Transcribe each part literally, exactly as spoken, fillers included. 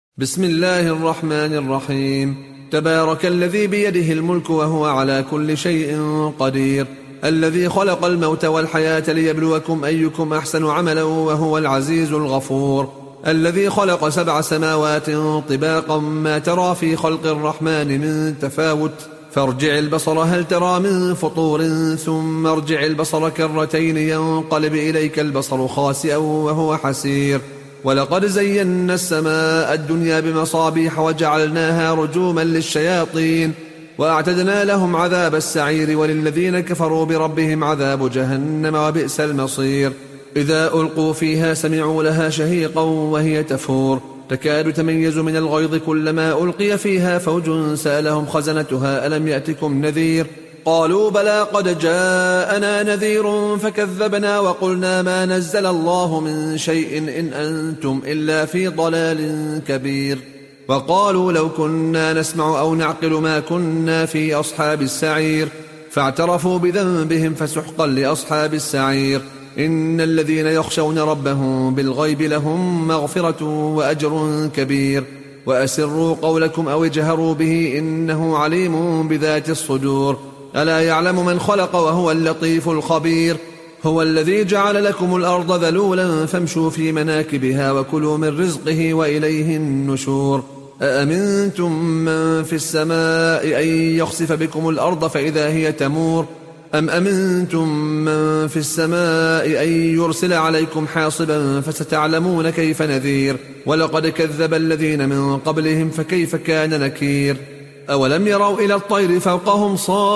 بسم الله الرحمن الرحيم. تبارك الذي بيده الملك وهو على كل شيء قدير، الذي خلق الموت والحياة ليبلوكم أيكم أحسن عملا وهو العزيز الغفور، الذي خلق سبع سماوات طباقا ما ترى في خلق الرحمن من تفاوت، فارجع البصر هل ترى من فطور ثم ارجع البصر كرتين ينقلب إليك البصر خاسئا وهو حسير. ولقد زينا السماء الدنيا بمصابيح وجعلناها رجوما للشياطين وأعتدنا لهم عذاب السعير، وللذين كفروا بربهم عذاب جهنم وبئس المصير. إذا ألقوا فيها سمعوا لها شهيقا وهي تفور تكاد تميز من الغيظ كلما ألقي فيها فوج سألهم خزنتها ألم يأتكم نذير؟ قالوا بلى قد جاءنا نذير فكذبنا وقلنا ما نزل الله من شيء إن أنتم إلا في ضلال كبير. وقالوا لو كنا نسمع أو نعقل ما كنا في أصحاب السعير، فاعترفوا بذنبهم فسحقا لأصحاب السعير. إن الذين يخشون ربهم بالغيب لهم مغفرة وأجر كبير. وأسروا قولكم أو اجهروا به إنه عليم بذات الصدور. ألا يعلم من خلق وهو اللطيف الخبير. هو الذي جعل لكم الأرض ذلولا فامشوا في مناكبها وكلوا من رزقه وإليه النشور. أأمنتم من في السماء أن يخسف بكم الأرض فإذا هي تمور، أم أمنتم من في السماء أن يرسل عليكم حاصبا فستعلمون كيف نذير. ولقد كذب الذين من قبلهم فكيف كان نكير. أولم يروا إلى الطير فوقهم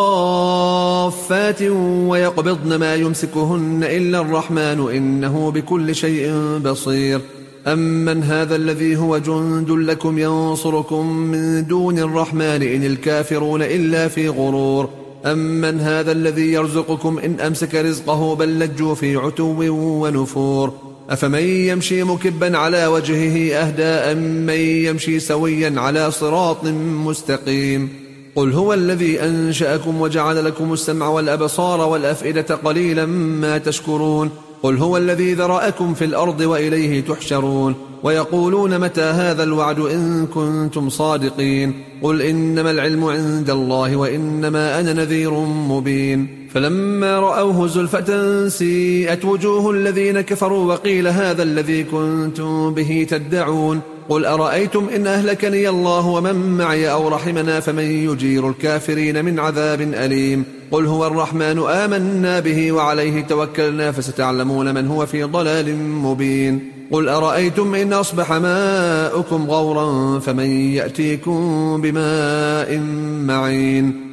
صافات ويقبضن ما يمسكهن إلا الرحمن إنه بكل شيء بصير. أمن هذا الذي هو جند لكم ينصركم من دون الرحمن إن الكافرون إلا في غرور. أمن هذا الذي يرزقكم إن أمسك رزقه بل لجوا في عتو ونفور. أفمن يمشي مكبا على وجهه أهدى أم من يمشي سويا على صراط مستقيم. قل هو الذي أنشأكم وجعل لكم السمع والأبصار والأفئدة قليلا ما تشكرون. قل هو الذي ذرأكم في الأرض وإليه تحشرون. ويقولون متى هذا الوعد إن كنتم صادقين. قل إنما العلم عند الله وإنما أنا نذير مبين. فلما رأوه زلفة سيئت وجوه الذين كفروا وقيل هذا الذي كنتم به تدعون. قل أرأيتم إن أهلكني الله ومن معي أو رحمنا فمن يجير الكافرين من عذاب أليم. قل هو الرحمن آمنا به وعليه توكلنا فستعلمون من هو في ضلال مبين. قل أرأيتم إن أصبح ماؤكم غورا فمن يأتيكم بماء معين.